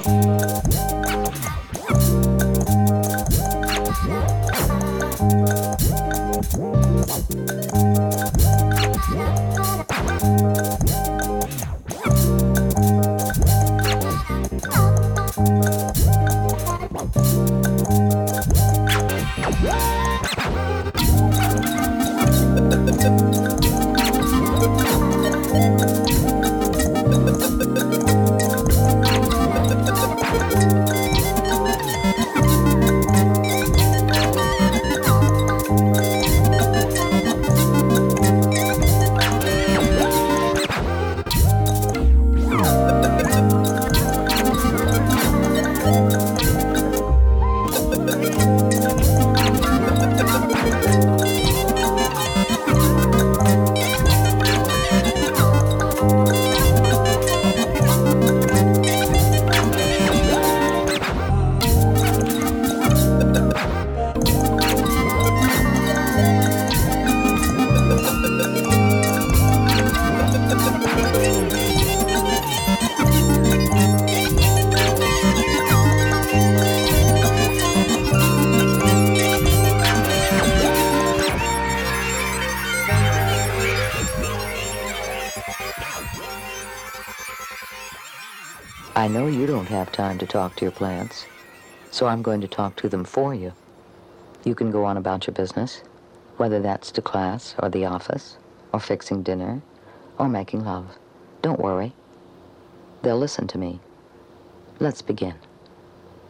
I know you don't have time to talk to your plants, so I'm going to talk to them for you. You can go on about your business, whether that's to class or the office, or fixing dinner, or making love. Don't worry. They'll listen to me. Let's begin.